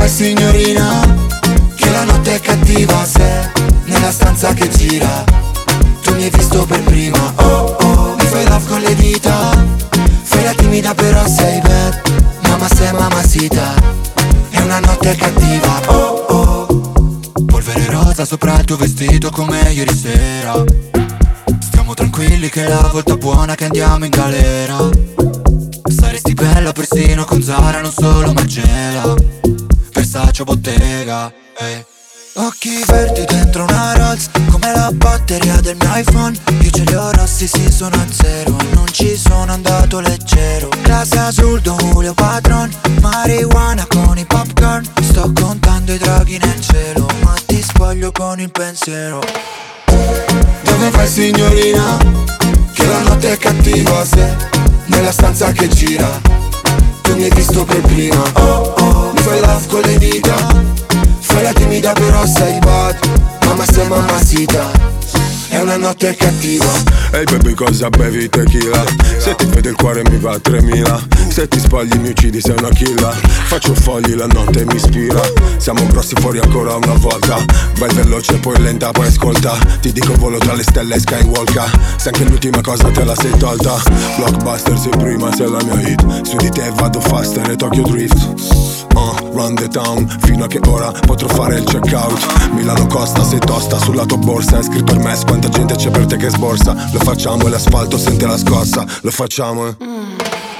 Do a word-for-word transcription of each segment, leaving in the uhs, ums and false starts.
signorina? Che la notte è cattiva se nella stanza che gira tu mi hai visto per prima. Oh oh, mi fai love con le dita. Fai la timida però sei bad. Mamma sei mamacita. È una notte cattiva. Oh oh, polvere rosa sopra il tuo vestito come ieri sera. Stiamo tranquilli che è la volta buona che andiamo in galera. Saresti bella persino con Zara, non solo Margiela. Versace o Bottega, ehi. Occhi verdi dentro una Rolls, come la batteria del mio iPhone. Io ce li ho rossi, sì sono a zero e non ci sono andato leggero. Casa sul Don Julio Patron, marijuana con i popcorn. Sto contando i draghi nel cielo, ma ti spoglio con il pensiero. Dove vai signorina? Che la notte è cattiva se nella stanza che gira tu mi hai visto per prima. Oh oh, mi fai love con le dita. Fai la timida però sei bad. Mamma sei mamacita. È una notte cattiva. Ehi hey baby, cosa bevi? Tequila. Se ti vede il cuore mi va a tremila. Se ti spogli mi uccidi, sei una killa. Faccio fogli, la notte mi ispira. Siamo grossi fuori ancora una volta. Vai veloce, poi lenta, poi ascolta. Ti dico volo tra le stelle e Skywalker. Se anche l'ultima cosa te la sei tolta. Blockbuster sei prima, sei la mia hit. Su di te vado faster e Tokyo Drift. Uh, run the town, fino a che ora potrò fare il checkout. Milano Costa, sei tosta, sulla tua borsa è scritto il mes, quanta gente c'è per te che sborsa. Lo facciamo e l'asfalto sente la scossa. Lo facciamo e... mm.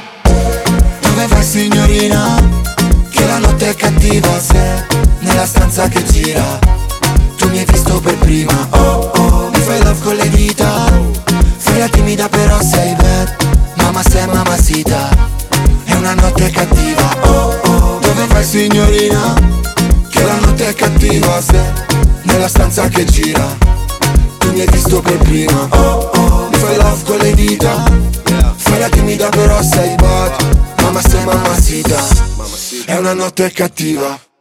Dove vai signorina? Che la notte è cattiva se nella stanza che gira tu mi hai visto per prima. Oh oh, mi fai love con le dita. Fai la timida però sei bad. Mamma sei mamacita. È una notte cattiva. Oh oh, dove vai signorina? Che la notte è cattiva se nella stanza che gira tu mi hai visto per prima. Oh oh, mi fai love con le dita. Fai la timida però sei bad. Mamma sei mamacita. È una notte cattiva.